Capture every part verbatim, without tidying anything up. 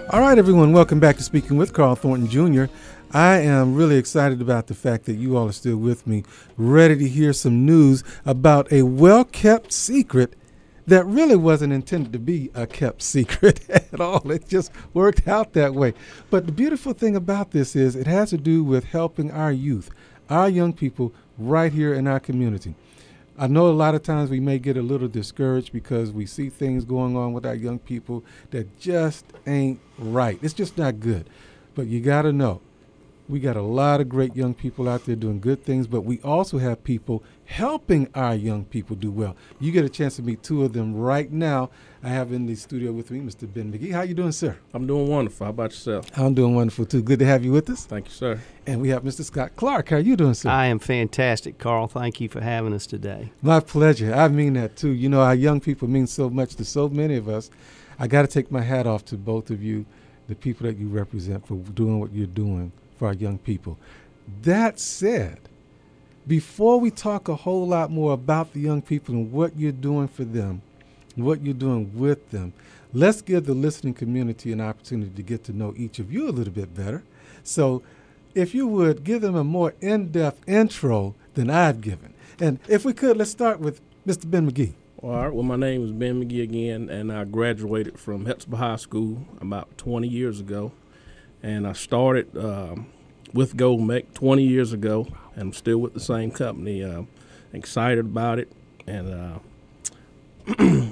All right, everyone, welcome back to Speaking with Carl Thornton Junior I am really excited about the fact that you all are still with me, ready to hear some news about a well-kept secret that really wasn't intended to be a kept secret at all. It just worked out that way. But the beautiful thing about this is it has to do with helping our youth, our young people right here in our community. I know a lot of times we may get a little discouraged because we see things going on with our young people that just ain't right. It's just not good. But you got to know, we got a lot of great young people out there doing good things, but we also have people helping our young people do well. You get a chance to meet two of them right now. I have in the studio with me Mister Ben McGee. How you doing, sir? I'm doing wonderful. How about yourself? I'm doing wonderful, too. Good to have you with us. Thank you, sir. And we have Mister Scott Clark. How are you doing, sir? I am fantastic, Carl. Thank you for having us today. My pleasure. I mean that, too. You know, our young people mean so much to so many of us. I got to take my hat off to both of you, the people that you represent, for doing what you're doing for our young people. That said, before we talk a whole lot more about the young people and what you're doing for them, and what you're doing with them, let's give the listening community an opportunity to get to know each of you a little bit better. So if you would give them a more in-depth intro than I've given. And if we could, let's start with Mister Ben McGee. All right. Well, my name is Ben McGee again, and I graduated from Hepzibah High School about twenty years ago. And I started um, with Goldmec twenty years ago, and I'm still with the same company. Uh, excited about it, and uh,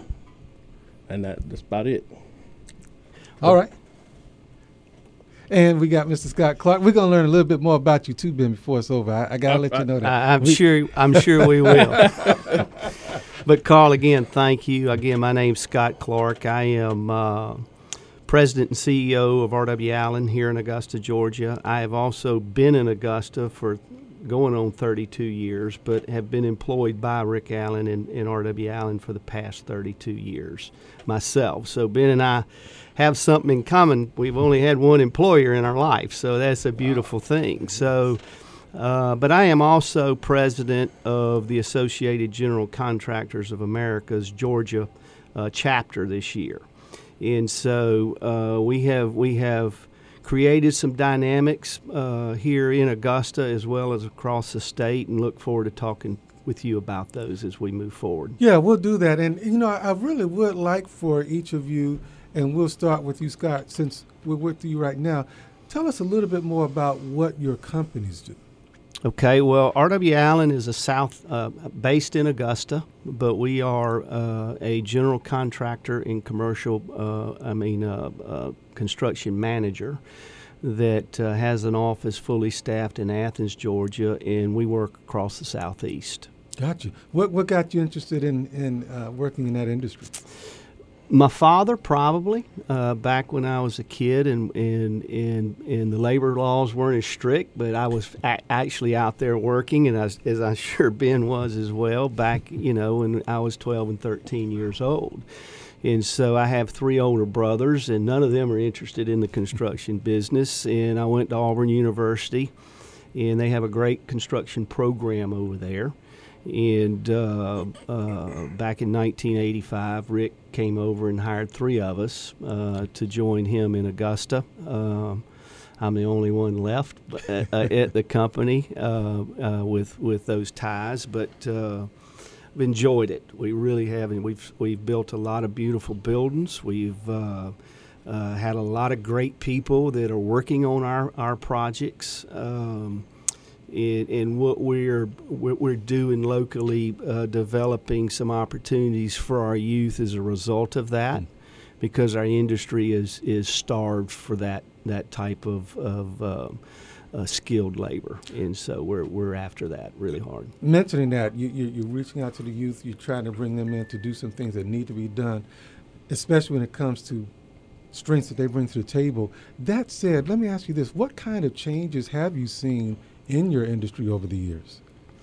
and that, that's about it. All right. And we got Mister Scott Clark. We're gonna learn a little bit more about you too, Ben, before it's over. I, I gotta let you know that. I, I'm we, sure. I'm sure we will. But Carl, again, thank you. Again, my name's Scott Clark. I am uh, President and C E O of R W Allen here in Augusta, Georgia. I have also been in Augusta for going on thirty-two years, but have been employed by Rick Allen and, and R W Allen for the past thirty-two years myself. So Ben and I have something in common. We've only had one employer in our life, so that's a beautiful thing. So, uh, but I am also president of the Associated General Contractors of America's Georgia uh, chapter this year. And so uh, we have we have created some dynamics uh, here in Augusta as well as across the state, and look forward to talking with you about those as we move forward. Yeah, we'll do that. And, you know, I really would like for each of you, and we'll start with you, Scott, since we're with you right now. Tell us a little bit more about what your companies do. Okay, well, R W Allen is a south uh, based in Augusta, but we are uh, a general contractor and commercial, uh, I mean, uh, uh, construction manager that uh, has an office fully staffed in Athens, Georgia, and we work across the southeast. Got you. What what got you interested in in uh, working in that industry? My father, probably, uh, back when I was a kid, and, and and and the labor laws weren't as strict, but I was a- actually out there working, and I was, as I'm sure Ben was as well, back, you know, when I was twelve and thirteen years old. And so I have three older brothers, and none of them are interested in the construction business. And I went to Auburn University, and they have a great construction program over there. And uh, uh, back in nineteen eighty-five, Rick came over and hired three of us uh, to join him in Augusta. Uh, I'm the only one left at, at the company uh, uh, with with those ties, but uh, I've enjoyed it. We really have, and we've we've built a lot of beautiful buildings. We've uh, uh, had a lot of great people that are working on our our projects. Um, And, and what we're what we're doing locally, uh, developing some opportunities for our youth as a result of that, mm. because our industry is is starved for that that type of of uh, uh, skilled labor, and so we're we're after that really hard. Mentioning that, you, you you're reaching out to the youth, you're trying to bring them in to do some things that need to be done, especially when it comes to strengths that they bring to the table. That said, let me ask you this: what kind of changes have you seen in your industry over the years?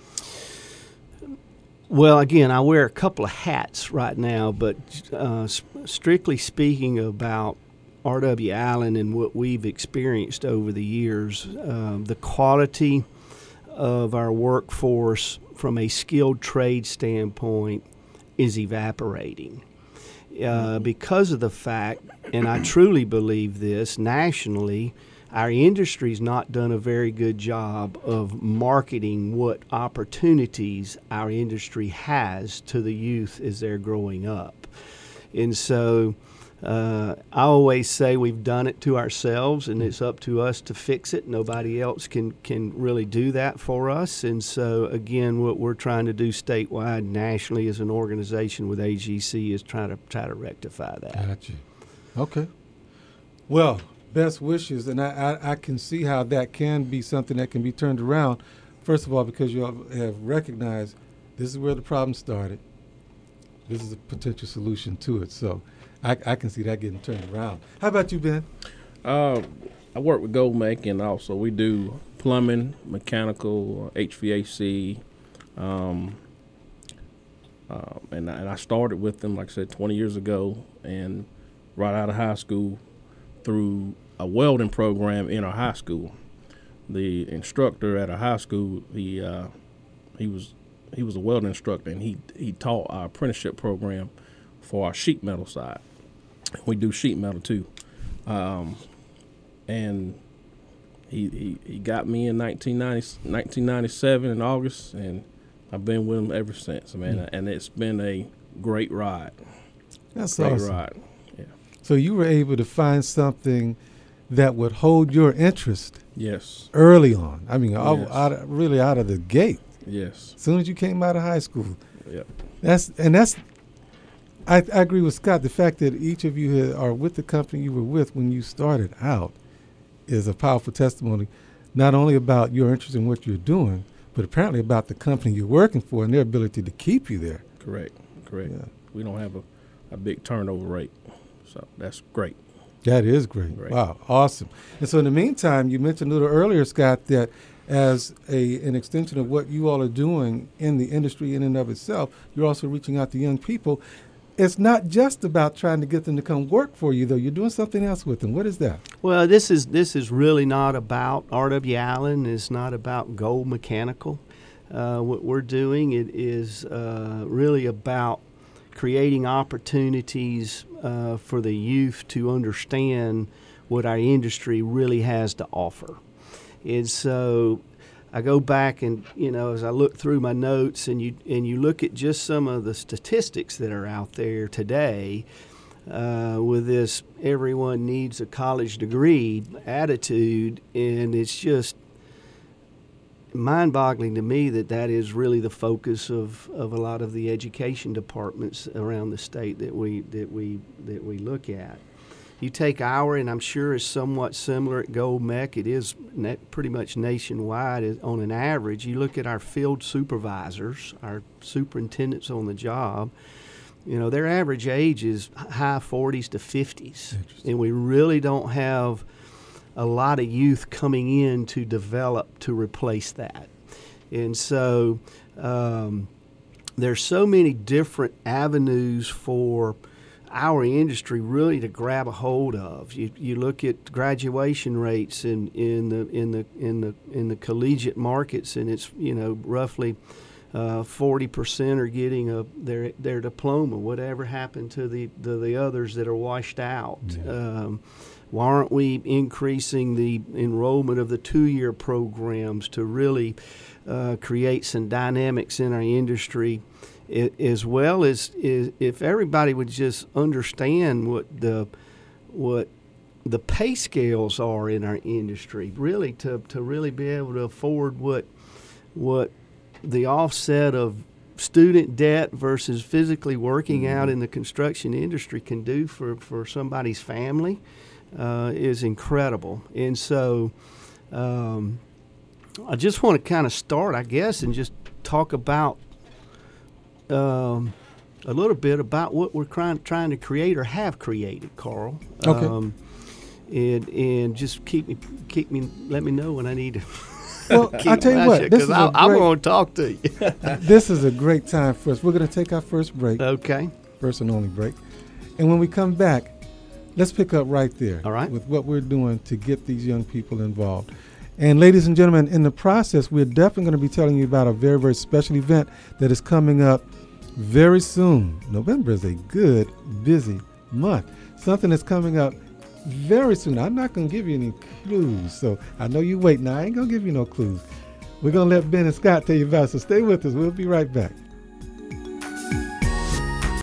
Well, again, I wear a couple of hats right now, but uh, strictly speaking about R W Allen and what we've experienced over the years, uh, the quality of our workforce from a skilled trade standpoint is evaporating. uh, because of the fact, and I truly believe this, nationally, our industry's not done a very good job of marketing what opportunities our industry has to the youth as they're growing up. And so uh, I always say we've done it to ourselves, and it's up to us to fix it. Nobody else can, can really do that for us. And so, again, what we're trying to do statewide, nationally, as an organization with A G C is try to try to rectify that. Gotcha. Okay. Well, best wishes, and I, I, I can see how that can be something that can be turned around. First of all, because you all have recognized this is where the problem started. This is a potential solution to it. So I, I can see that getting turned around. How about you, Ben? Uh, I work with Goldmec, and also we do plumbing, mechanical, H V A C, um, uh, and, and I started with them, like I said, twenty years ago, and right out of high school through a welding program in our high school. The instructor at our high school, he uh, he was he was a welding instructor, and he he taught our apprenticeship program for our sheet metal side. We do sheet metal too, um, and he, he he got me in nineteen ninety-seven in August, and I've been with him ever since, man. Mm. And it's been a great ride. That's great awesome. ride. Yeah. So you were able to find something that would hold your interest. Yes. Early on. I mean, yes. out, out of, really out of the gate. Yes. As soon as you came out of high school. Yep. That's and that's. I, I agree with Scott. The fact that each of you are with the company you were with when you started out is a powerful testimony, not only about your interest in what you're doing, but apparently about the company you're working for and their ability to keep you there. Correct. Correct. Yeah. We don't have a, a big turnover rate, so that's great. That is great. great. Wow, awesome. And so in the meantime, you mentioned a little earlier, Scott, that as a an extension of what you all are doing in the industry in and of itself, you're also reaching out to young people. It's not just about trying to get them to come work for you, though. You're doing something else with them. What is that? Well, this is this is really not about R W Allen. It's not about Gold Mechanical. Uh, what we're doing, it is uh, really about creating opportunities uh, for the youth to understand what our industry really has to offer. And so I go back and, you know, as I look through my notes and you and you look at just some of the statistics that are out there today uh, with this everyone needs a college degree attitude, and it's just mind-boggling to me that that is really the focus of, of a lot of the education departments around the state that we that we that we look at. You take our, and I'm sure it's somewhat similar at Goldmec. It is na- pretty much nationwide on an average. You look at our field supervisors, our superintendents on the job. You know, their average age is high forties to fifties, and we really don't have a lot of youth coming in to develop to replace that. And so um, there's so many different avenues for our industry really to grab a hold of. You you look at graduation rates in, in the in the in the in the collegiate markets, and it's, you know, roughly uh, forty percent are getting a their their diploma. Whatever happened to the the, the others that are washed out? Yeah. Um, Why aren't we increasing the enrollment of the two-year programs to really uh, create some dynamics in our industry, it, as well as, as if everybody would just understand what the what the pay scales are in our industry, really to, to really be able to afford what what the offset of student debt versus physically working mm-hmm. out in the construction industry can do for, for somebody's family. Uh, is incredible. And so um, I just want to kind of start, I guess, and just talk about um, a little bit about what we're trying, trying to create or have created, Carl. Okay. Um, and and just keep me, keep me, let me know when I need to. Well, I'll tell you what, this is I, a I'm great, going to talk to you. This is a great time for us. We're going to take our first break. Okay. First and only break. And when we come back, let's pick up right there. All right. With what we're doing to get these young people involved. And ladies and gentlemen, in the process, we're definitely going to be telling you about a very, very special event that is coming up very soon. November is a good, busy month. Something that's coming up very soon. I'm not going to give you any clues, so I know you wait. Now, I ain't going to give you no clues. We're going to let Ben and Scott tell you about it, so stay with us. We'll be right back.